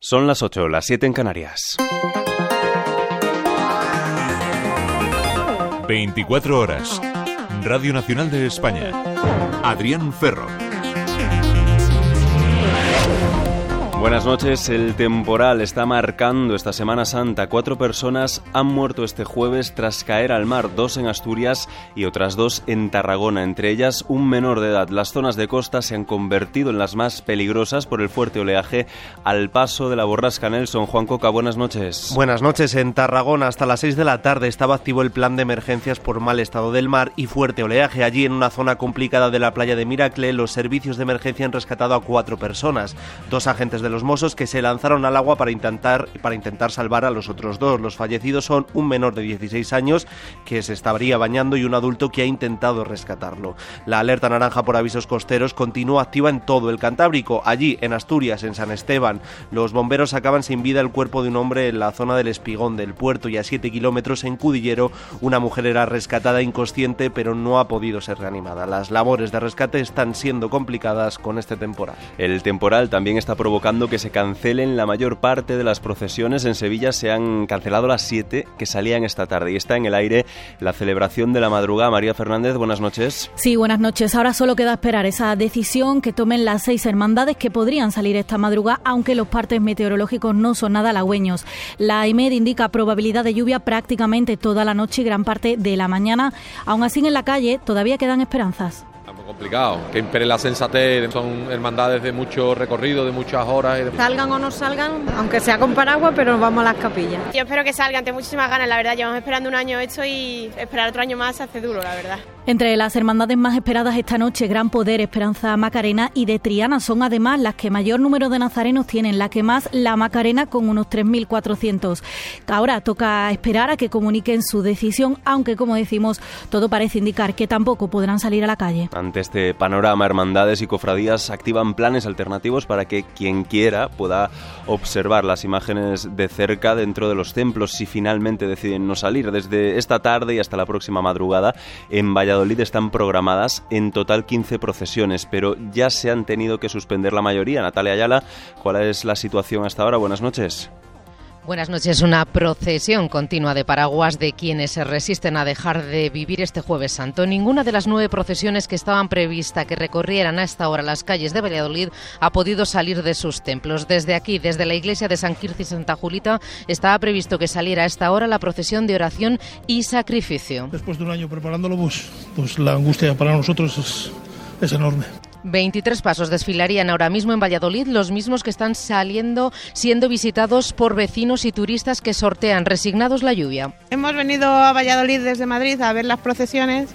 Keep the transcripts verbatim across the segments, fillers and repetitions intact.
Son las ocho, las siete en Canarias. veinticuatro horas. Radio Nacional de España. Adrián Ferro. Buenas noches. El temporal está marcando esta Semana Santa. Cuatro personas han muerto este jueves tras caer al mar, dos en Asturias y otras dos en Tarragona, entre ellas un menor de edad. Las zonas de costa se han convertido en las más peligrosas por el fuerte oleaje al paso de la borrasca Nelson. Juan Coca, buenas noches. Buenas noches. En Tarragona hasta las seis de la tarde estaba activo el plan de emergencias por mal estado del mar y fuerte oleaje. Allí, en una zona complicada de la playa de Miracle, los servicios de emergencia han rescatado a cuatro personas. Dos agentes de los Mossos que se lanzaron al agua para intentar, para intentar salvar a los otros dos. Los fallecidos son un menor de dieciséis años que se estaría bañando y un adulto que ha intentado rescatarlo. La alerta naranja por avisos costeros continúa activa en todo el Cantábrico. Allí, en Asturias, en San Esteban, los bomberos sacaban sin vida el cuerpo de un hombre en la zona del Espigón del Puerto, y a siete kilómetros en Cudillero una mujer era rescatada inconsciente pero no ha podido ser reanimada. Las labores de rescate están siendo complicadas con este temporal. El temporal también está provocando que se cancelen la mayor parte de las procesiones. En Sevilla se han cancelado las siete que salían esta tarde y está en el aire la celebración de la madrugada. María Fernández, buenas noches. Sí, buenas noches. Ahora solo queda esperar esa decisión que tomen las seis hermandades que podrían salir esta madrugada, aunque los partes meteorológicos no son nada halagüeños. La I M E D indica probabilidad de lluvia prácticamente toda la noche y gran parte de la mañana. Aún así, en la calle todavía quedan esperanzas. Complicado, que impere la sensatez, son hermandades de mucho recorrido, de muchas horas. Y de... Salgan o no salgan, aunque sea con paraguas, pero nos vamos a las capillas. Yo espero que salgan, tengo muchísimas ganas, la verdad, llevamos esperando un año esto y esperar otro año más se hace duro, la verdad. Entre las hermandades más esperadas esta noche, Gran Poder, Esperanza Macarena y de Triana son además las que mayor número de nazarenos tienen, la que más la Macarena con unos tres mil cuatrocientos. Ahora toca esperar a que comuniquen su decisión, aunque como decimos, todo parece indicar que tampoco podrán salir a la calle. Ante este panorama, hermandades y cofradías activan planes alternativos para que quien quiera pueda observar las imágenes de cerca dentro de los templos si finalmente deciden no salir. Desde esta tarde y hasta la próxima madrugada en Valladolid están programadas en total quince procesiones, pero ya se han tenido que suspender la mayoría. Natalia Ayala, ¿cuál es la situación hasta ahora? Buenas noches. Buenas noches. Una procesión continua de paraguas de quienes se resisten a dejar de vivir este Jueves Santo. Ninguna de las nueve procesiones que estaban previstas que recorrieran a esta hora las calles de Valladolid ha podido salir de sus templos. Desde aquí, desde la iglesia de San Quirce y Santa Julita, estaba previsto que saliera a esta hora la procesión de oración y sacrificio. Después de un año preparándolo, pues, pues la angustia para nosotros es, es enorme. veintitrés pasos desfilarían ahora mismo en Valladolid, los mismos que están saliendo, siendo visitados por vecinos y turistas que sortean resignados la lluvia. Hemos venido a Valladolid desde Madrid a ver las procesiones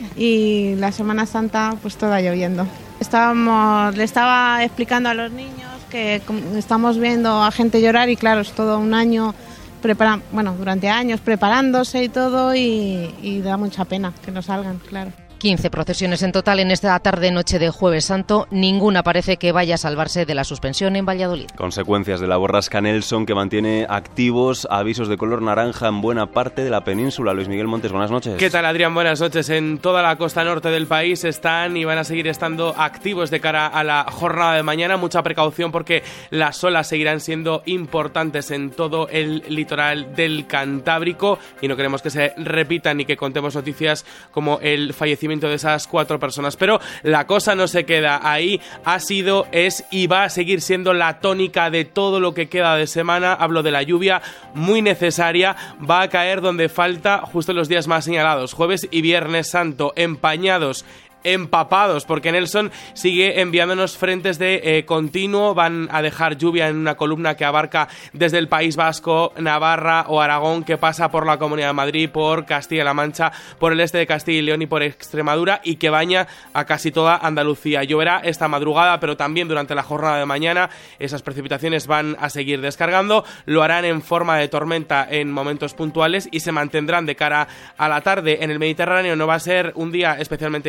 y la Semana Santa pues toda lloviendo. Estábamos, le estaba explicando a los niños que estamos viendo a gente llorar y claro, es todo un año, prepara, bueno, durante años preparándose y todo y, y da mucha pena que no salgan, claro. quince procesiones en total en esta tarde-noche de Jueves Santo. Ninguna parece que vaya a salvarse de la suspensión en Valladolid. Consecuencias de la borrasca Nelson, que mantiene activos avisos de color naranja en buena parte de la península. Luis Miguel Montes, buenas noches. ¿Qué tal, Adrián? Buenas noches. En toda la costa norte del país están y van a seguir estando activos de cara a la jornada de mañana. Mucha precaución porque las olas seguirán siendo importantes en todo el litoral del Cantábrico y no queremos que se repitan ni que contemos noticias como el fallecimiento de esas cuatro personas, pero la cosa no se queda ahí. Ha sido, es y va a seguir siendo la tónica de todo lo que queda de semana. Hablo de la lluvia muy necesaria, va a caer donde falta, justo en los días más señalados, jueves y viernes santo, empañados, empapados, porque Nelson sigue enviándonos frentes de eh, continuo. Van a dejar lluvia en una columna que abarca desde el País Vasco, Navarra o Aragón, que pasa por la Comunidad de Madrid, por Castilla-La Mancha, por el este de Castilla y León y por Extremadura, y que baña a casi toda Andalucía. Lloverá esta madrugada, pero también durante la jornada de mañana. Esas precipitaciones van a seguir descargando, lo harán en forma de tormenta en momentos puntuales y se mantendrán de cara a la tarde. En el Mediterráneo no va a ser un día especialmente lluvioso,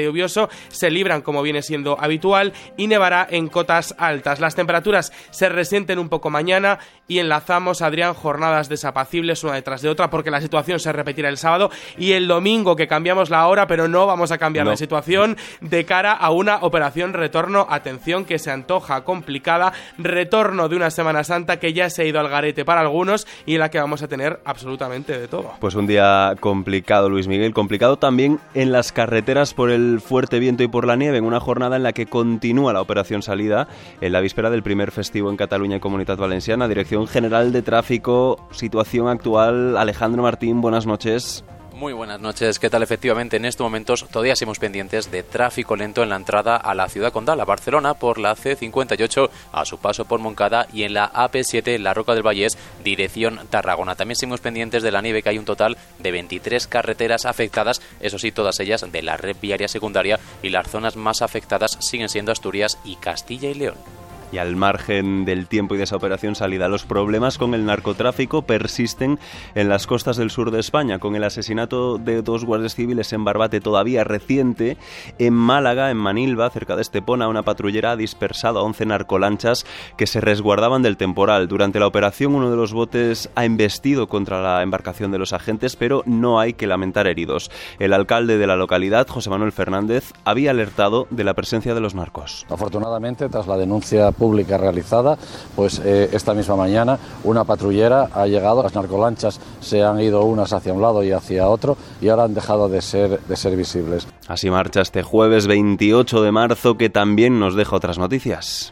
invierno se libran como viene siendo habitual y nevará en cotas altas. Las temperaturas se resienten un poco mañana y enlazamos, Adrián, jornadas desapacibles una detrás de otra porque la situación se repetirá el sábado y el domingo, que cambiamos la hora, pero no vamos a cambiar no. la situación de cara a una operación retorno, atención, que se antoja complicada, retorno de una Semana Santa que ya se ha ido al garete para algunos y en la que vamos a tener absolutamente de todo. Pues un día complicado, Luis Miguel, complicado también en las carreteras por el fuerte viento y por la nieve, en una jornada en la que continúa la operación salida en la víspera del primer festivo en Cataluña y Comunitat Valenciana. Dirección General de Tráfico, situación actual. Alejandro Martín, buenas noches. Muy buenas noches, ¿qué tal? Efectivamente, en estos momentos todavía seguimos pendientes de tráfico lento en la entrada a la ciudad condal, a Barcelona, por la C cincuenta y ocho, a su paso por Montcada, y en la A P siete, la Roca del Vallès, dirección Tarragona. También seguimos pendientes de la nieve, que hay un total de veintitrés carreteras afectadas, eso sí, todas ellas de la red viaria secundaria, y las zonas más afectadas siguen siendo Asturias y Castilla y León. Y al margen del tiempo y de esa operación salida, los problemas con el narcotráfico persisten en las costas del sur de España, con el asesinato de dos guardias civiles en Barbate todavía reciente. En Málaga, en Manilva, cerca de Estepona, una patrullera ha dispersado a once narcolanchas que se resguardaban del temporal. Durante la operación, uno de los botes ha embestido contra la embarcación de los agentes, pero no hay que lamentar heridos. El alcalde de la localidad, José Manuel Fernández, había alertado de la presencia de los narcos. Afortunadamente, tras la denuncia pública realizada, pues eh, esta misma mañana una patrullera ha llegado, las narcolanchas se han ido unas hacia un lado y hacia otro y ahora han dejado de ser, de ser visibles. Así marcha este jueves veintiocho de marzo, que también nos deja otras noticias.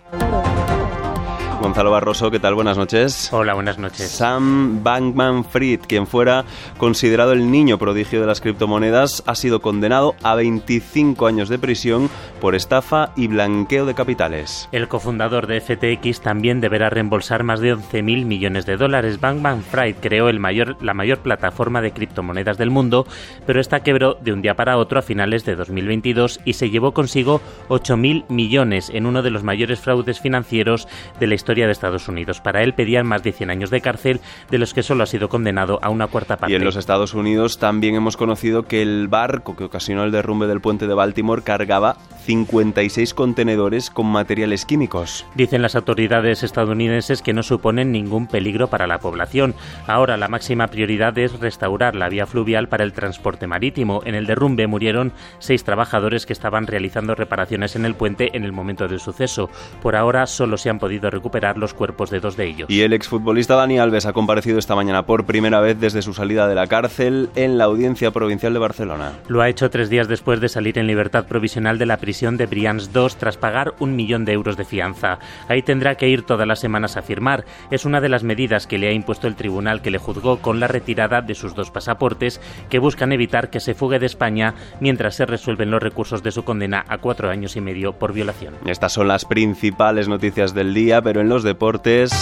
Gonzalo Barroso, ¿qué tal? Buenas noches. Hola, buenas noches. Sam Bankman-Fried, quien fuera considerado el niño prodigio de las criptomonedas, ha sido condenado a veinticinco años de prisión por estafa y blanqueo de capitales. El cofundador de F T X también deberá reembolsar más de once mil millones de dólares. Bankman-Fried creó el mayor, la mayor plataforma de criptomonedas del mundo, pero esta quebró de un día para otro a finales de dos mil veintidós y se llevó consigo ocho mil millones en uno de los mayores fraudes financieros de la historia de Estados Unidos. Para él pedían más de cien años de cárcel, de los que solo ha sido condenado a una cuarta parte. Y en los Estados Unidos también hemos conocido que el barco que ocasionó el derrumbe del puente de Baltimore cargaba cincuenta y seis contenedores con materiales químicos. Dicen las autoridades estadounidenses que no suponen ningún peligro para la población. Ahora la máxima prioridad es restaurar la vía fluvial para el transporte marítimo. En el derrumbe murieron seis trabajadores que estaban realizando reparaciones en el puente en el momento del suceso. Por ahora solo se han podido recuperar los cuerpos de dos de ellos. Y el exfutbolista Dani Alves ha comparecido esta mañana por primera vez desde su salida de la cárcel en la Audiencia Provincial de Barcelona. Lo ha hecho tres días después de salir en libertad provisional de la prisión de Brians dos tras pagar un millón de euros de fianza. Ahí tendrá que ir todas las semanas a firmar. Es una de las medidas que le ha impuesto el tribunal, que le juzgó con la retirada de sus dos pasaportes, que buscan evitar que se fugue de España mientras se resuelven los recursos de su condena a cuatro años y medio por violación. Estas son las principales noticias del día, pero en los deportes...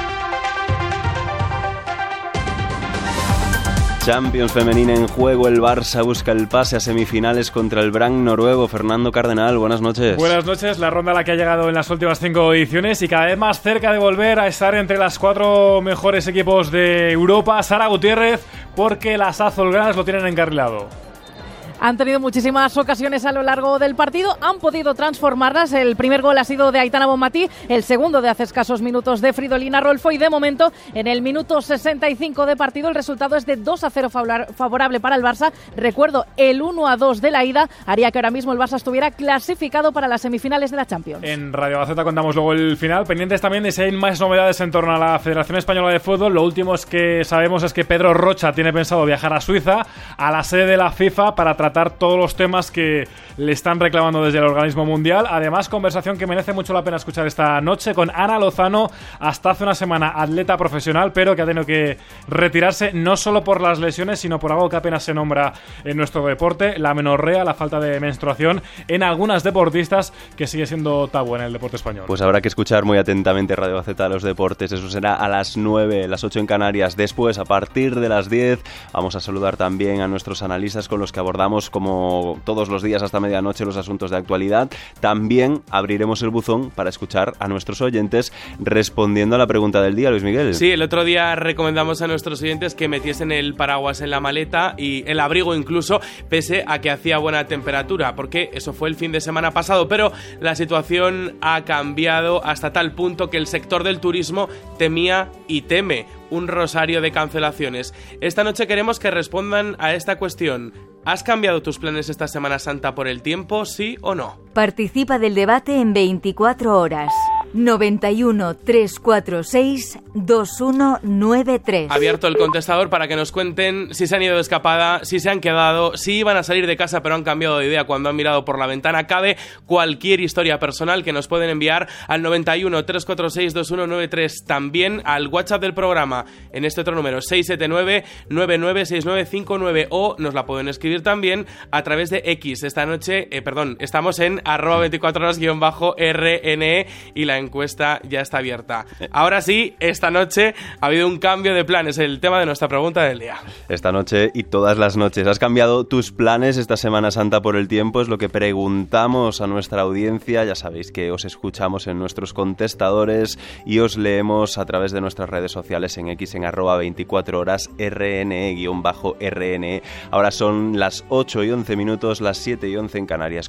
Champions femenina en juego, el Barça busca el pase a semifinales contra el Brann noruego. Fernando Cardenal, buenas noches. Buenas noches, la ronda a la que ha llegado en las últimas cinco ediciones y cada vez más cerca de volver a estar entre las cuatro mejores equipos de Europa. Sara Gutiérrez, porque las azulgranas lo tienen encarrilado. Han tenido muchísimas ocasiones a lo largo del partido, han podido transformarlas. El primer gol ha sido de Aitana Bonmatí, el segundo de hace escasos minutos de Fridolina Rolfo, y de momento en el minuto sesenta y cinco de partido el resultado es de dos a cero favorable para el Barça. Recuerdo, el uno a dos de la ida haría que ahora mismo el Barça estuviera clasificado para las semifinales de la Champions. En Radio Gaceta contamos luego el final, pendientes también de si hay más novedades en torno a la Federación Española de Fútbol. Lo último es que sabemos es que Pedro Rocha tiene pensado viajar a Suiza, a la sede de la FIFA, para tratar tratar todos los temas que le están reclamando desde el organismo mundial. Además, conversación que merece mucho la pena escuchar esta noche con Ana Lozano, hasta hace una semana atleta profesional, pero que ha tenido que retirarse no solo por las lesiones, sino por algo que apenas se nombra en nuestro deporte: la menorrea, la falta de menstruación en algunas deportistas, que sigue siendo tabú en el deporte español. Pues habrá que escuchar muy atentamente Radio Gaceta de los deportes. Eso será a las nueve, las ocho en Canarias. Después, a partir de las diez, vamos a saludar también a nuestros analistas con los que abordamos contamos como todos los días hasta medianoche los asuntos de actualidad, también abriremos el buzón para escuchar a nuestros oyentes respondiendo a la pregunta del día, Luis Miguel. Sí, el otro día recomendamos a nuestros oyentes que metiesen el paraguas en la maleta y el abrigo incluso, pese a que hacía buena temperatura, porque eso fue el fin de semana pasado, pero la situación ha cambiado hasta tal punto que el sector del turismo temía y teme un rosario de cancelaciones. Esta noche queremos que respondan a esta cuestión. ¿Has cambiado tus planes esta Semana Santa por el tiempo, sí o no? Participa del debate en veinticuatro horas. noventa y uno, trescientos cuarenta y seis, veintiuno noventa y tres. Abierto el contestador para que nos cuenten si se han ido de escapada, si se han quedado, si iban a salir de casa pero han cambiado de idea cuando han mirado por la ventana. Cabe cualquier historia personal que nos pueden enviar al noventa y uno, trescientos cuarenta y seis, veintiuno noventa y tres. También al WhatsApp del programa en este otro número, seis siete nueve, nueve nueve seis nueve cinco nueve, o nos la pueden escribir también a través de X. Esta noche, eh, perdón, estamos en arroba veinticuatro horas guión bajo R N E y la encuesta ya está abierta. Ahora sí, esta noche ha habido un cambio de planes, el tema de nuestra pregunta del día. Esta noche y todas las noches, ¿has cambiado tus planes esta Semana Santa por el tiempo? Es lo que preguntamos a nuestra audiencia. Ya sabéis que os escuchamos en nuestros contestadores y os leemos a través de nuestras redes sociales en X, en arroba veinticuatro horas R N E guión bajo R N E. Ahora son las ocho y once minutos, las siete y once en Canarias.